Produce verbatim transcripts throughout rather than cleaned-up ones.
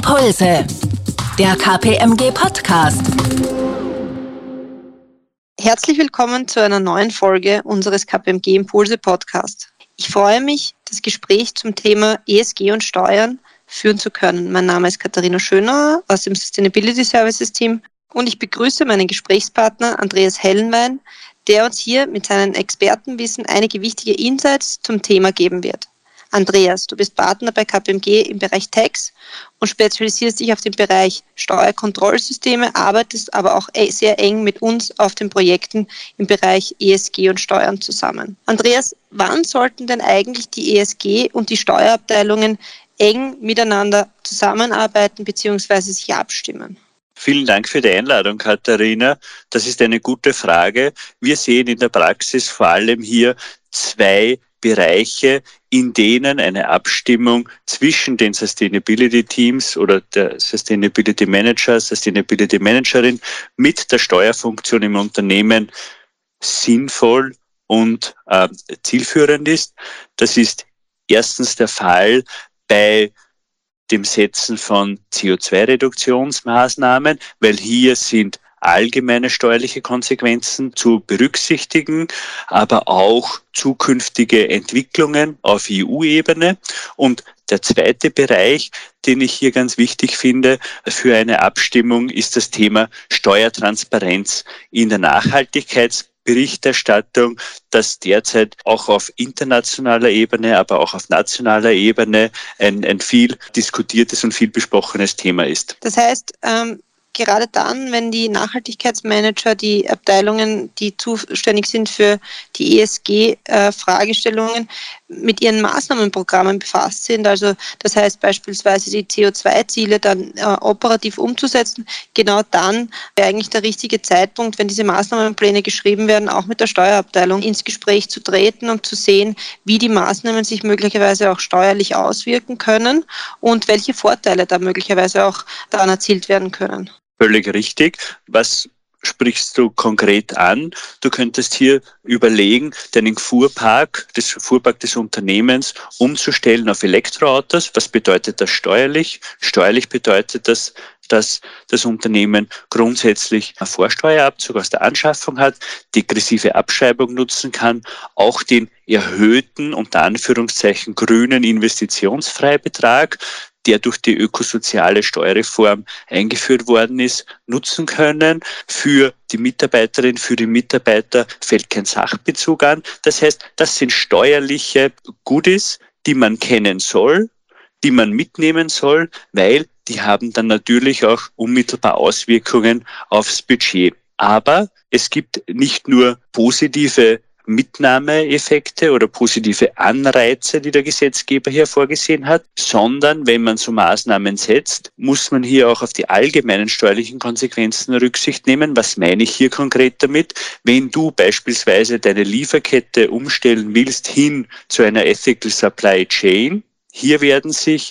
Impulse, der K P M G-Podcast. Herzlich willkommen zu einer neuen Folge unseres K P M G Impulse Podcast. Ich freue mich, das Gespräch zum Thema E S G und Steuern führen zu können. Mein Name ist Katharina Schönauer aus dem Sustainability Services Team und ich begrüße meinen Gesprächspartner Andreas Hellenwein, der uns hier mit seinem Expertenwissen einige wichtige Insights zum Thema geben wird. Andreas, du bist Partner bei K P M G im Bereich Tax und spezialisierst dich auf den Bereich Steuerkontrollsysteme, arbeitest aber auch sehr eng mit uns auf den Projekten im Bereich E S G und Steuern zusammen. Andreas, wann sollten denn eigentlich die E S G und die Steuerabteilungen eng miteinander zusammenarbeiten bzw. sich abstimmen? Vielen Dank für die Einladung, Katharina. Das ist eine gute Frage. Wir sehen in der Praxis vor allem hier zwei Bereiche, in denen eine Abstimmung zwischen den Sustainability Teams oder der Sustainability Manager, Sustainability Managerin mit der Steuerfunktion im Unternehmen sinnvoll und äh, zielführend ist. Das ist erstens der Fall bei dem Setzen von C O zwei Reduktionsmaßnahmen, weil hier sind allgemeine steuerliche Konsequenzen zu berücksichtigen, aber auch zukünftige Entwicklungen auf E U-Ebene. Und der zweite Bereich, den ich hier ganz wichtig finde für eine Abstimmung, ist das Thema Steuertransparenz in der Nachhaltigkeitsberichterstattung, das derzeit auch auf internationaler Ebene, aber auch auf nationaler Ebene ein, ein viel diskutiertes und viel besprochenes Thema ist. Das heißt, ähm gerade dann, wenn die Nachhaltigkeitsmanager, die Abteilungen, die zuständig sind für die E S G-Fragestellungen, mit ihren Maßnahmenprogrammen befasst sind, also das heißt beispielsweise die C O zwei Ziele dann äh, operativ umzusetzen, genau dann wäre eigentlich der richtige Zeitpunkt, wenn diese Maßnahmenpläne geschrieben werden, auch mit der Steuerabteilung ins Gespräch zu treten und zu sehen, wie die Maßnahmen sich möglicherweise auch steuerlich auswirken können und welche Vorteile da möglicherweise auch daran erzielt werden können. Völlig richtig. Was sprichst du konkret an? Du könntest hier überlegen, deinen Fuhrpark, das Fuhrpark des Unternehmens umzustellen auf Elektroautos. Was bedeutet das steuerlich? Steuerlich bedeutet das, dass das Unternehmen grundsätzlich einen Vorsteuerabzug aus der Anschaffung hat, degressive Abschreibung nutzen kann, auch den erhöhten, unter Anführungszeichen, grünen Investitionsfreibetrag, der durch die ökosoziale Steuerreform eingeführt worden ist, nutzen können. Für die Mitarbeiterin, für die Mitarbeiter fällt kein Sachbezug an. Das heißt, das sind steuerliche Goodies, die man kennen soll, die man mitnehmen soll, weil die haben dann natürlich auch unmittelbar Auswirkungen aufs Budget. Aber es gibt nicht nur positive Mitnahmeeffekte oder positive Anreize, die der Gesetzgeber hier vorgesehen hat, sondern wenn man so Maßnahmen setzt, muss man hier auch auf die allgemeinen steuerlichen Konsequenzen Rücksicht nehmen. Was meine ich hier konkret damit? Wenn du beispielsweise deine Lieferkette umstellen willst hin zu einer Ethical Supply Chain, hier werden sich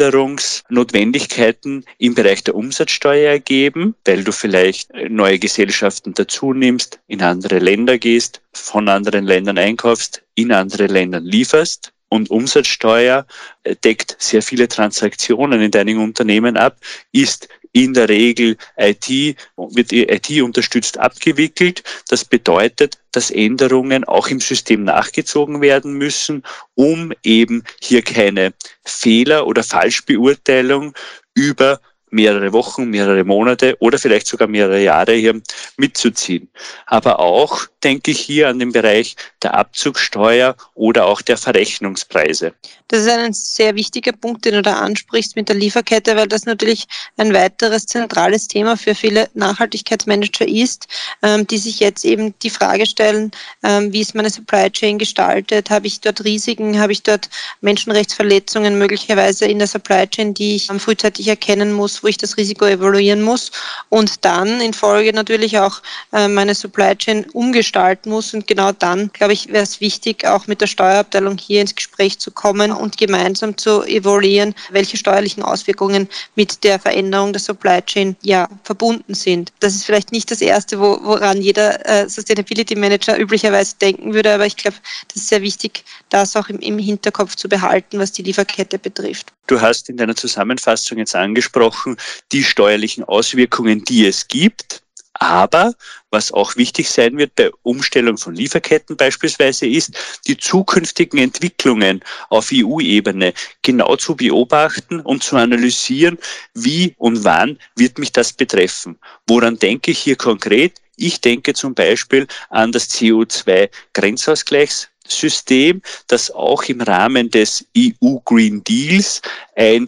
Änderungsnotwendigkeiten im Bereich der Umsatzsteuer ergeben, weil du vielleicht neue Gesellschaften dazu nimmst, in andere Länder gehst, von anderen Ländern einkaufst, in andere Länder lieferst. Und Umsatzsteuer deckt sehr viele Transaktionen in deinem Unternehmen ab, ist in der Regel I T, wird I T unterstützt abgewickelt. Das bedeutet, dass Änderungen auch im System nachgezogen werden müssen, um eben hier keine Fehler oder Falschbeurteilung über mehrere Wochen, mehrere Monate oder vielleicht sogar mehrere Jahre hier mitzuziehen. Aber auch denke ich hier an den Bereich der Abzugssteuer oder auch der Verrechnungspreise. Das ist ein sehr wichtiger Punkt, den du da ansprichst mit der Lieferkette, weil das natürlich ein weiteres zentrales Thema für viele Nachhaltigkeitsmanager ist, ähm, die sich jetzt eben die Frage stellen, ähm, wie ist meine Supply Chain gestaltet, habe ich dort Risiken, habe ich dort Menschenrechtsverletzungen möglicherweise in der Supply Chain, die ich ähm, frühzeitig erkennen muss, wo ich das Risiko evaluieren muss und dann in Folge natürlich auch äh, meine Supply Chain umgestalten gestalten muss. Und genau dann, glaube ich, wäre es wichtig, auch mit der Steuerabteilung hier ins Gespräch zu kommen und gemeinsam zu evaluieren, welche steuerlichen Auswirkungen mit der Veränderung der Supply Chain ja verbunden sind. Das ist vielleicht nicht das Erste, wo, woran jeder äh, Sustainability Manager üblicherweise denken würde, aber ich glaube, das ist sehr wichtig, das auch im, im Hinterkopf zu behalten, was die Lieferkette betrifft. Du hast in deiner Zusammenfassung jetzt angesprochen, die steuerlichen Auswirkungen, die es gibt. Aber was auch wichtig sein wird bei Umstellung von Lieferketten beispielsweise ist, die zukünftigen Entwicklungen auf E U-Ebene genau zu beobachten und zu analysieren, wie und wann wird mich das betreffen. Woran denke ich hier konkret? Ich denke zum Beispiel an das C O zwei Grenzausgleichssystem, das auch im Rahmen des E U Green Deals ein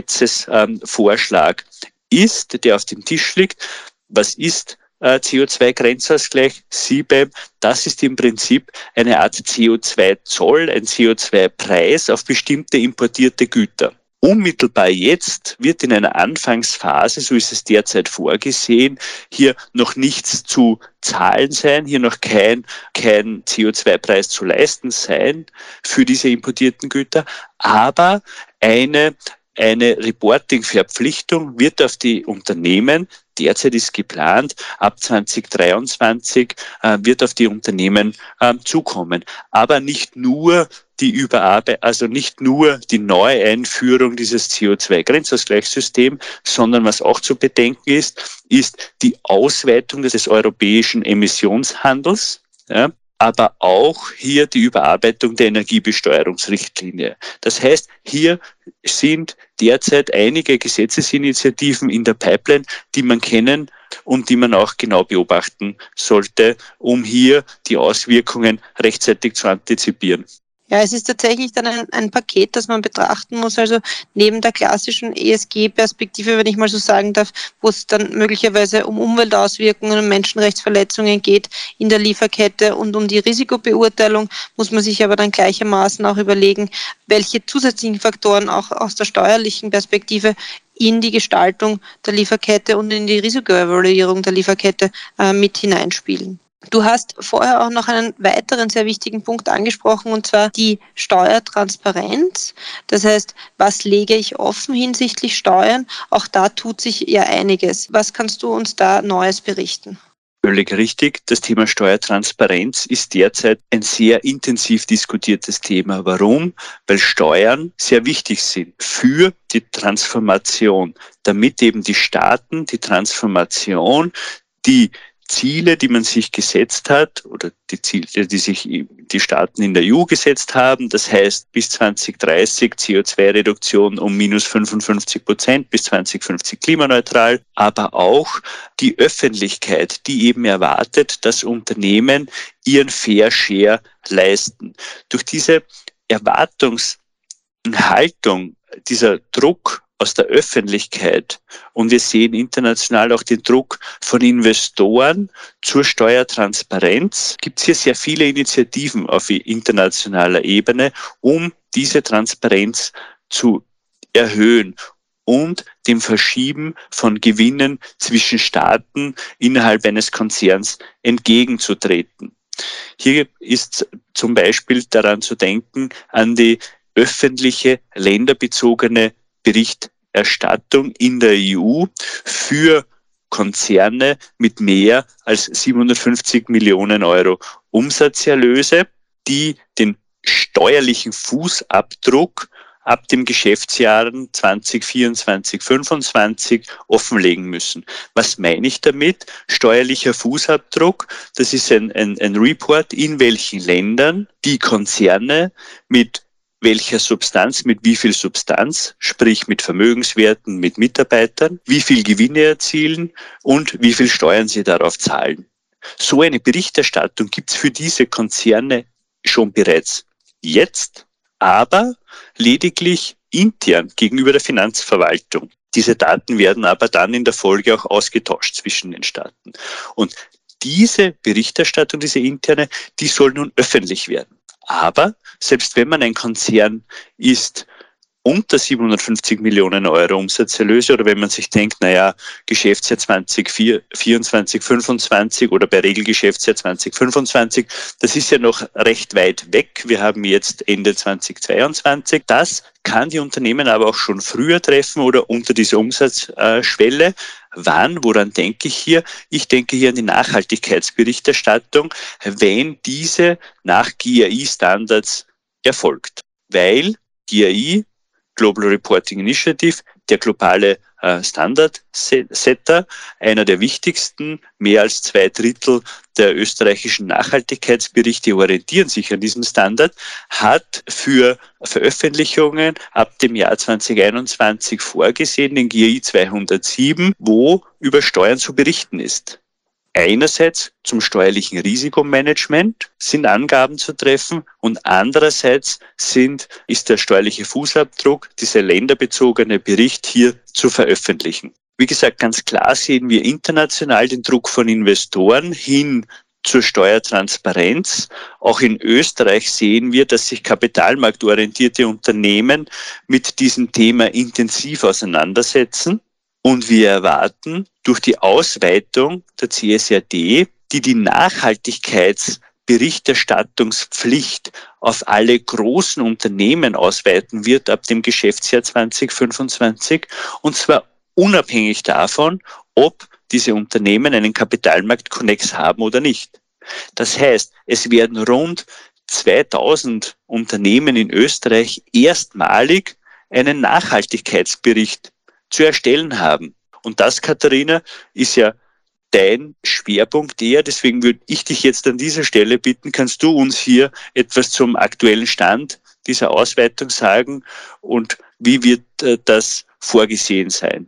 Gesetzesvorschlag ist, der auf dem Tisch liegt. Was ist äh, C O zwei Grenzausgleich? C B A M, das ist im Prinzip eine Art C O zwei Zoll, ein C O zwei Preis auf bestimmte importierte Güter. Unmittelbar jetzt wird in einer Anfangsphase, so ist es derzeit vorgesehen, hier noch nichts zu zahlen sein, hier noch kein, kein C O zwei Preis zu leisten sein für diese importierten Güter, aber eine Eine Reporting-Verpflichtung wird auf die Unternehmen, derzeit ist geplant, ab zwanzig dreiundzwanzig äh, wird auf die Unternehmen äh, zukommen. Aber nicht nur die Überarbeitung, also nicht nur die Neueinführung dieses C O zwei Grenzausgleichssystems, sondern was auch zu bedenken ist, ist die Ausweitung des europäischen Emissionshandels, ja, aber auch hier die Überarbeitung der Energiebesteuerungsrichtlinie. Das heißt, hier sind derzeit einige Gesetzesinitiativen in der Pipeline, die man kennen und die man auch genau beobachten sollte, um hier die Auswirkungen rechtzeitig zu antizipieren. Ja, es ist tatsächlich dann ein, ein Paket, das man betrachten muss. Also neben der klassischen E S G-Perspektive, wenn ich mal so sagen darf, wo es dann möglicherweise um Umweltauswirkungen und Menschenrechtsverletzungen geht in der Lieferkette und um die Risikobeurteilung, muss man sich aber dann gleichermaßen auch überlegen, welche zusätzlichen Faktoren auch aus der steuerlichen Perspektive in die Gestaltung der Lieferkette und in die Risikoevaluierung der Lieferkette äh, mit hineinspielen. Du hast vorher auch noch einen weiteren sehr wichtigen Punkt angesprochen, und zwar die Steuertransparenz. Das heißt, was lege ich offen hinsichtlich Steuern? Auch da tut sich ja einiges. Was kannst du uns da Neues berichten? Völlig richtig. Das Thema Steuertransparenz ist derzeit ein sehr intensiv diskutiertes Thema. Warum? Weil Steuern sehr wichtig sind für die Transformation, damit eben die Staaten die Transformation, die Ziele, die man sich gesetzt hat, oder die Ziele, die sich die Staaten in der E U gesetzt haben, das heißt bis zwanzig dreißig C O zwei Reduktion um minus fünfundfünfzig Prozent, bis zwanzig fünfzig klimaneutral, aber auch die Öffentlichkeit, die eben erwartet, dass Unternehmen ihren Fair Share leisten. Durch diese Erwartungshaltung, dieser Druck aus der Öffentlichkeit, und wir sehen international auch den Druck von Investoren zur Steuertransparenz, gibt es hier sehr viele Initiativen auf internationaler Ebene, um diese Transparenz zu erhöhen und dem Verschieben von Gewinnen zwischen Staaten innerhalb eines Konzerns entgegenzutreten. Hier ist zum Beispiel daran zu denken, an die öffentliche, länderbezogene Berichterstattung in der E U für Konzerne mit mehr als siebenhundertfünfzig Millionen Euro Umsatzerlöse, die den steuerlichen Fußabdruck ab dem Geschäftsjahr zwanzig vierundzwanzig fünfundzwanzig offenlegen müssen. Was meine ich damit? Steuerlicher Fußabdruck, das ist ein, ein, ein Report, in welchen Ländern die Konzerne mit welcher Substanz, mit wie viel Substanz, sprich mit Vermögenswerten, mit Mitarbeitern, wie viel Gewinne erzielen und wie viel Steuern sie darauf zahlen. So eine Berichterstattung gibt es für diese Konzerne schon bereits jetzt, aber lediglich intern gegenüber der Finanzverwaltung. Diese Daten werden aber dann in der Folge auch ausgetauscht zwischen den Staaten. Und diese Berichterstattung, diese interne, die soll nun öffentlich werden. Aber selbst wenn man ein Konzern ist, unter siebenhundertfünfzig Millionen Euro Umsatzerlöse oder wenn man sich denkt, naja, Geschäftsjahr zwanzig vierundzwanzig, fünfundzwanzig oder bei Regelgeschäftsjahr zwanzig fünfundzwanzig, das ist ja noch recht weit weg. Wir haben jetzt Ende zwanzig zweiundzwanzig. Das kann die Unternehmen aber auch schon früher treffen oder unter dieser Umsatzschwelle. Wann? Woran denke ich hier? Ich denke hier an die Nachhaltigkeitsberichterstattung, wenn diese nach G R I-Standards erfolgt. Weil G R I, Global Reporting Initiative, der globale äh, Standardsetter, einer der wichtigsten, mehr als zwei Drittel der österreichischen Nachhaltigkeitsberichte orientieren sich an diesem Standard, hat für Veröffentlichungen ab dem Jahr zwanzig einundzwanzig vorgesehen, den G R I zweihundertsieben, wo über Steuern zu berichten ist. Einerseits zum steuerlichen Risikomanagement sind Angaben zu treffen und andererseits sind, ist der steuerliche Fußabdruck, dieser länderbezogene Bericht hier zu veröffentlichen. Wie gesagt, ganz klar sehen wir international den Druck von Investoren hin zur Steuertransparenz. Auch in Österreich sehen wir, dass sich kapitalmarktorientierte Unternehmen mit diesem Thema intensiv auseinandersetzen. Und wir erwarten durch die Ausweitung der C S R D, die die Nachhaltigkeitsberichterstattungspflicht auf alle großen Unternehmen ausweiten wird ab dem Geschäftsjahr zwanzig fünfundzwanzig, und zwar unabhängig davon, ob diese Unternehmen einen Kapitalmarktkonnex haben oder nicht. Das heißt, es werden rund zweitausend Unternehmen in Österreich erstmalig einen Nachhaltigkeitsbericht zu erstellen haben. Und das, Katharina, ist ja dein Schwerpunkt eher. Deswegen würde ich dich jetzt an dieser Stelle bitten, kannst du uns hier etwas zum aktuellen Stand dieser Ausweitung sagen und wie wird äh, das vorgesehen sein?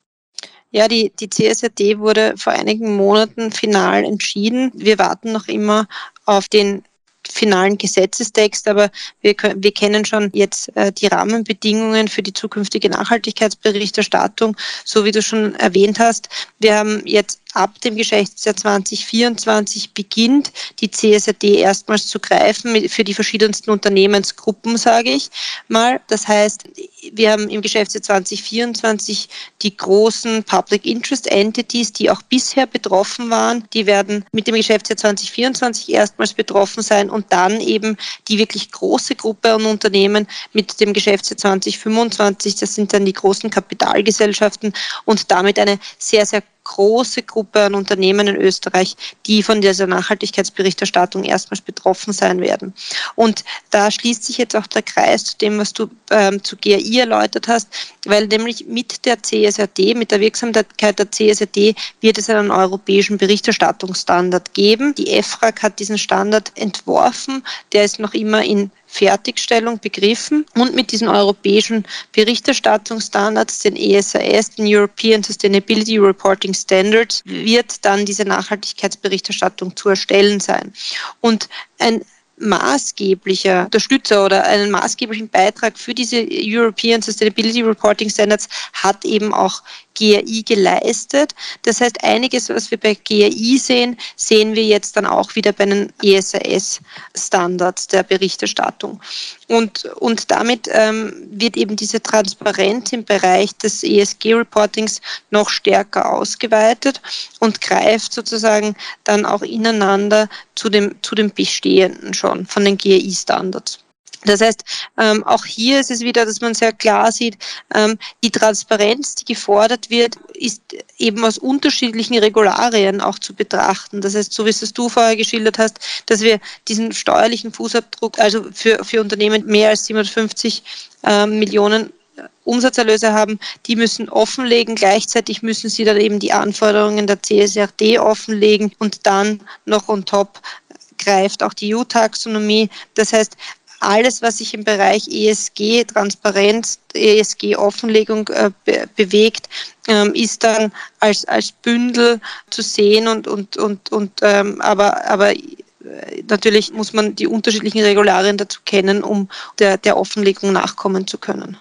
Ja, die, die C S R D wurde vor einigen Monaten final entschieden. Wir warten noch immer auf den finalen Gesetzestext, aber wir, wir kennen schon jetzt äh, die Rahmenbedingungen für die zukünftige Nachhaltigkeitsberichterstattung, so wie du schon erwähnt hast. Wir haben jetzt ab dem Geschäftsjahr zwanzig vierundzwanzig beginnt die C S R D erstmals zu greifen für die verschiedensten Unternehmensgruppen, sage ich mal. Das heißt, wir haben im Geschäftsjahr zwanzig vierundzwanzig die großen Public Interest Entities, die auch bisher betroffen waren. Die werden mit dem Geschäftsjahr zwanzig vierundzwanzig erstmals betroffen sein und dann eben die wirklich große Gruppe an Unternehmen mit dem Geschäftsjahr zwanzig fünfundzwanzig. Das sind dann die großen Kapitalgesellschaften und damit eine sehr, sehr große Gruppe an Unternehmen in Österreich, die von dieser Nachhaltigkeitsberichterstattung erstmals betroffen sein werden. Und da schließt sich jetzt auch der Kreis zu dem, was du ähm, zu G R I erläutert hast, weil nämlich mit der C S R D, mit der Wirksamkeit der C S R D wird es einen europäischen Berichterstattungsstandard geben. Die E F R A G hat diesen Standard entworfen, der ist noch immer in Fertigstellung begriffen und mit diesen europäischen Berichterstattungsstandards, den E S A S, den European Sustainability Reporting Standards, wird dann diese Nachhaltigkeitsberichterstattung zu erstellen sein. Und ein maßgeblicher Unterstützer oder einen maßgeblichen Beitrag für diese European Sustainability Reporting Standards hat eben auch G R I geleistet. Das heißt, einiges, was wir bei G R I sehen, sehen wir jetzt dann auch wieder bei den E S A S-Standards der Berichterstattung. Und, und damit ähm, wird eben diese Transparenz im Bereich des E S G-Reportings noch stärker ausgeweitet und greift sozusagen dann auch ineinander zu dem, zu dem Bestehenden schon von den G R I-Standards. Das heißt, ähm, auch hier ist es wieder, dass man sehr klar sieht, ähm, die Transparenz, die gefordert wird, ist eben aus unterschiedlichen Regularien auch zu betrachten. Das heißt, so wie es du vorher geschildert hast, dass wir diesen steuerlichen Fußabdruck, also für, für Unternehmen mehr als siebenhundertfünfzig ähm, Millionen Umsatzerlöse haben, die müssen offenlegen. Gleichzeitig müssen sie dann eben die Anforderungen der C S R D offenlegen und dann noch on top greift auch die E U-Taxonomie. Das heißt, alles, was sich im Bereich E S G, Transparenz, E S G-Offenlegung äh, be- bewegt, ähm, ist dann als, als Bündel zu sehen und, und, und, und ähm, aber, aber natürlich muss man die unterschiedlichen Regularien dazu kennen, um der, der Offenlegung nachkommen zu können.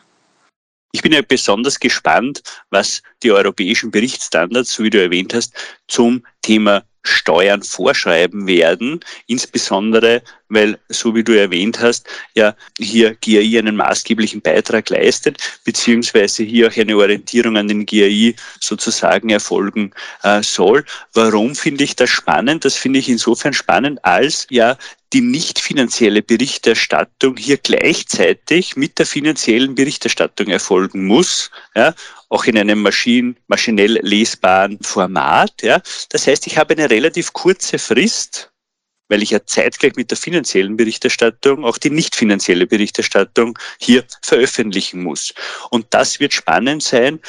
Ich bin ja besonders gespannt, was die europäischen Berichtsstandards, so wie du erwähnt hast, zum Thema Steuern vorschreiben werden, insbesondere weil, so wie du erwähnt hast, ja hier G A I einen maßgeblichen Beitrag leistet, beziehungsweise hier auch eine Orientierung an den G A I sozusagen erfolgen äh, soll. Warum finde ich das spannend? Das finde ich insofern spannend, als ja die nicht finanzielle Berichterstattung hier gleichzeitig mit der finanziellen Berichterstattung erfolgen muss, ja, auch in einem maschin, maschinell lesbaren Format. Ja. Das heißt, ich habe eine relativ kurze Frist, weil ich ja zeitgleich mit der finanziellen Berichterstattung auch die nicht finanzielle Berichterstattung hier veröffentlichen muss. Und das wird spannend sein,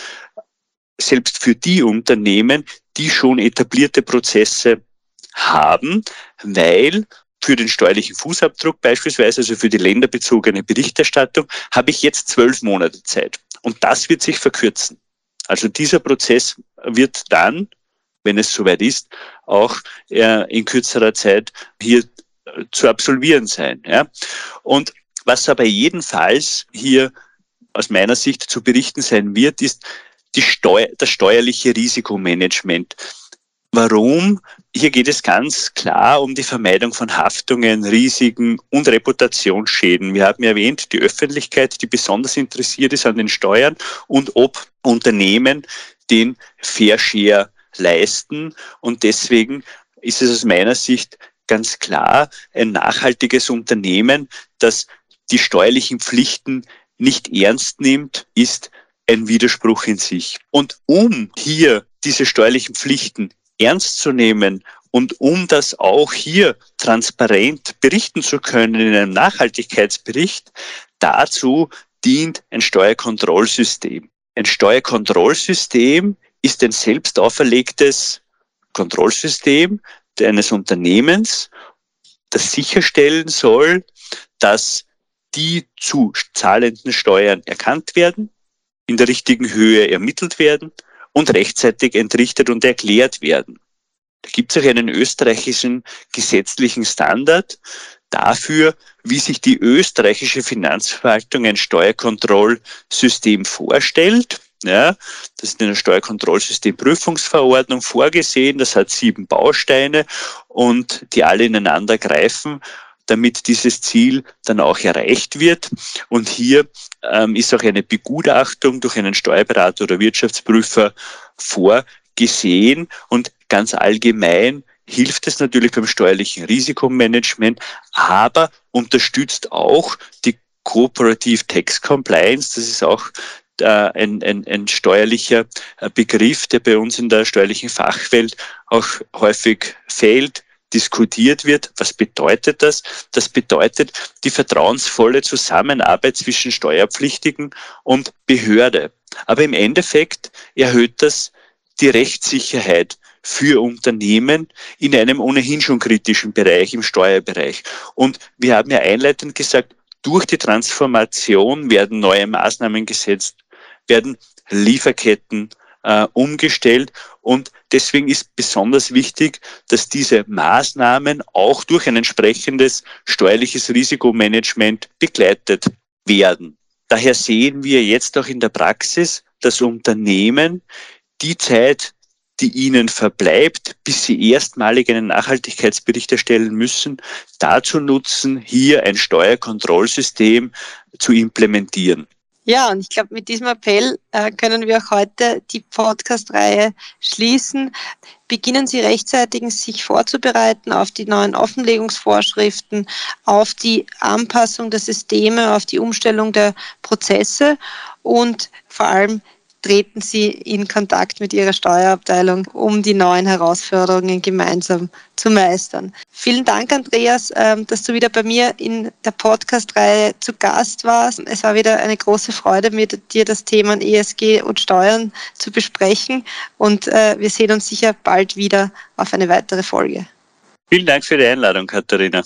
selbst für die Unternehmen, die schon etablierte Prozesse haben, weil für den steuerlichen Fußabdruck beispielsweise, also für die länderbezogene Berichterstattung, habe ich jetzt zwölf Monate Zeit. Und das wird sich verkürzen. Also dieser Prozess wird dann, wenn es soweit ist, auch äh, in kürzerer Zeit hier äh, zu absolvieren sein. Ja. Und was aber jedenfalls hier aus meiner Sicht zu berichten sein wird, ist die Steu- das steuerliche Risikomanagement. Warum? Hier geht es ganz klar um die Vermeidung von Haftungen, Risiken und Reputationsschäden. Wir haben erwähnt, die Öffentlichkeit, die besonders interessiert ist an den Steuern und ob Unternehmen den Fair Share leisten. Und deswegen ist es aus meiner Sicht ganz klar, ein nachhaltiges Unternehmen, das die steuerlichen Pflichten nicht ernst nimmt, ist ein Widerspruch in sich. Und um hier diese steuerlichen Pflichten ernst zu nehmen und um das auch hier transparent berichten zu können in einem Nachhaltigkeitsbericht, dazu dient ein Steuerkontrollsystem. Ein Steuerkontrollsystem ist ein selbst auferlegtes Kontrollsystem eines Unternehmens, das sicherstellen soll, dass die zu zahlenden Steuern erkannt werden, in der richtigen Höhe ermittelt werden und rechtzeitig entrichtet und erklärt werden. Da gibt es auch einen österreichischen gesetzlichen Standard dafür, wie sich die österreichische Finanzverwaltung ein Steuerkontrollsystem vorstellt. Ja, das ist in der Steuerkontrollsystemprüfungsverordnung vorgesehen. Das hat sieben Bausteine und die alle ineinander greifen, damit dieses Ziel dann auch erreicht wird. Und hier ähm, ist auch eine Begutachtung durch einen Steuerberater oder Wirtschaftsprüfer vorgesehen. Und ganz allgemein hilft es natürlich beim steuerlichen Risikomanagement, aber unterstützt auch die Cooperative Tax Compliance. Das ist auch äh, ein, ein, ein steuerlicher Begriff, der bei uns in der steuerlichen Fachwelt auch häufig fehlt, diskutiert wird. Was bedeutet das? Das bedeutet die vertrauensvolle Zusammenarbeit zwischen Steuerpflichtigen und Behörde. Aber im Endeffekt erhöht das die Rechtssicherheit für Unternehmen in einem ohnehin schon kritischen Bereich, im Steuerbereich. Und wir haben ja einleitend gesagt, durch die Transformation werden neue Maßnahmen gesetzt, werden Lieferketten äh, umgestellt und deswegen ist besonders wichtig, dass diese Maßnahmen auch durch ein entsprechendes steuerliches Risikomanagement begleitet werden. Daher sehen wir jetzt auch in der Praxis, dass Unternehmen die Zeit, die ihnen verbleibt, bis sie erstmalig einen Nachhaltigkeitsbericht erstellen müssen, dazu nutzen, hier ein Steuerkontrollsystem zu implementieren. Ja, und ich glaube, mit diesem Appell äh, können wir auch heute die Podcast-Reihe schließen. Beginnen Sie rechtzeitig, sich vorzubereiten auf die neuen Offenlegungsvorschriften, auf die Anpassung der Systeme, auf die Umstellung der Prozesse und vor allem treten Sie in Kontakt mit Ihrer Steuerabteilung, um die neuen Herausforderungen gemeinsam zu meistern. Vielen Dank, Andreas, dass du wieder bei mir in der Podcast-Reihe zu Gast warst. Es war wieder eine große Freude, mit dir das Thema E S G und Steuern zu besprechen und wir sehen uns sicher bald wieder auf eine weitere Folge. Vielen Dank für die Einladung, Katharina.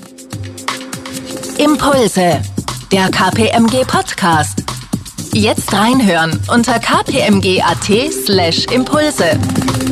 Impulse, der K P M G Podcast. Jetzt reinhören unter k p m g punkt a t slash impulse.